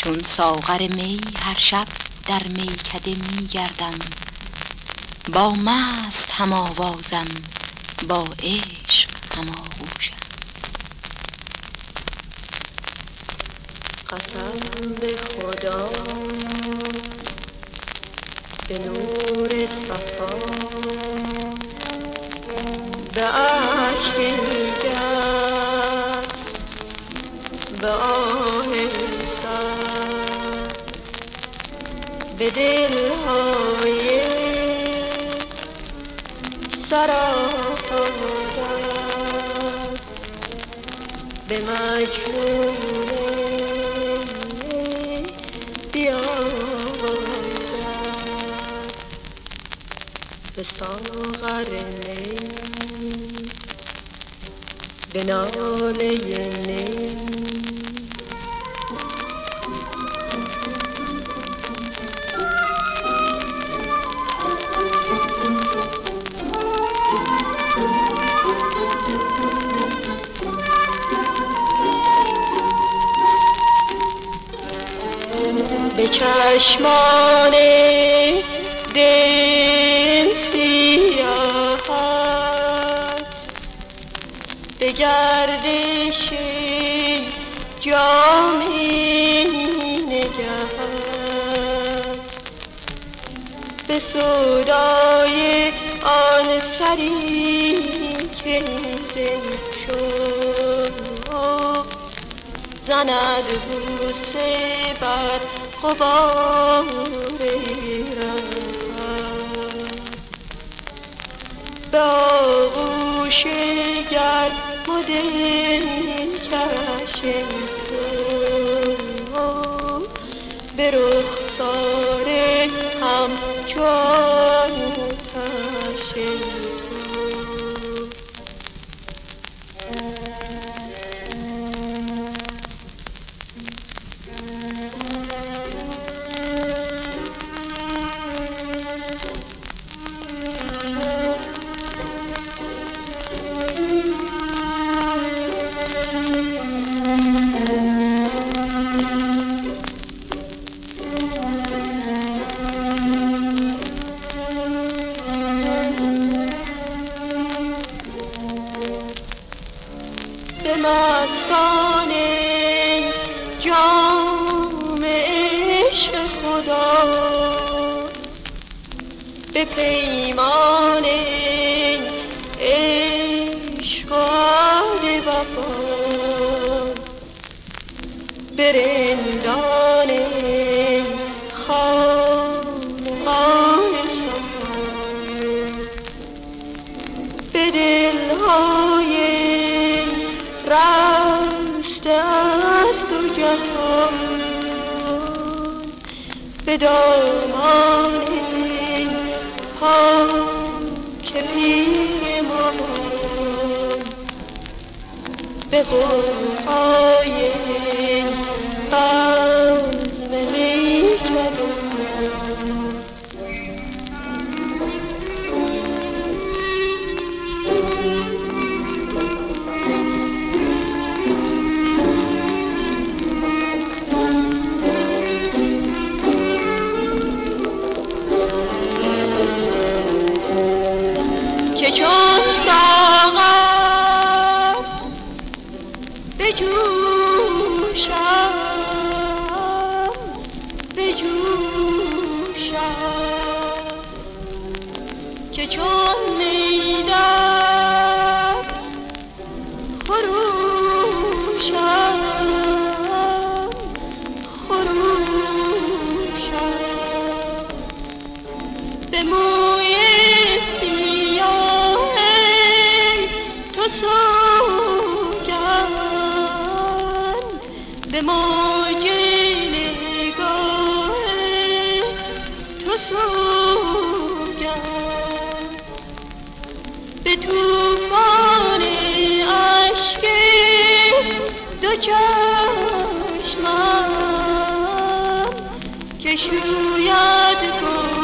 چون ساغر می هر شب در میکده می گردم، با مست هم آوازم، با عشق هم آغوشم. قسم به خدا به نور صفا، به عشق دیگر، به آه سر، به دلهای سراپا، به مجنون بیاورد، به ساغر می، به ناله نی. به چشمان دل سیاهت، به گردش جام نگهت، به سودای آن سری که زنده شد، زند بوسه بر غبار رفت، به آغوش گرم و دلکش تو، به رخسار همچون آتش تو. به مستان جام عشق خدا، به پیمان عشق و عهد وفا، به رندان خانقاه صفا، به دلهای رسته از دو جهان، به دامان پاک پیر مامان، به غوغای بزم میکده. که چون ساغر بجوشم، بجوشم، که چون می در خروشم، خروشم، به موی سیاه تو سوگند، به موج نگاه تو سوگند، به طوفان اشک دو چشمم که شوید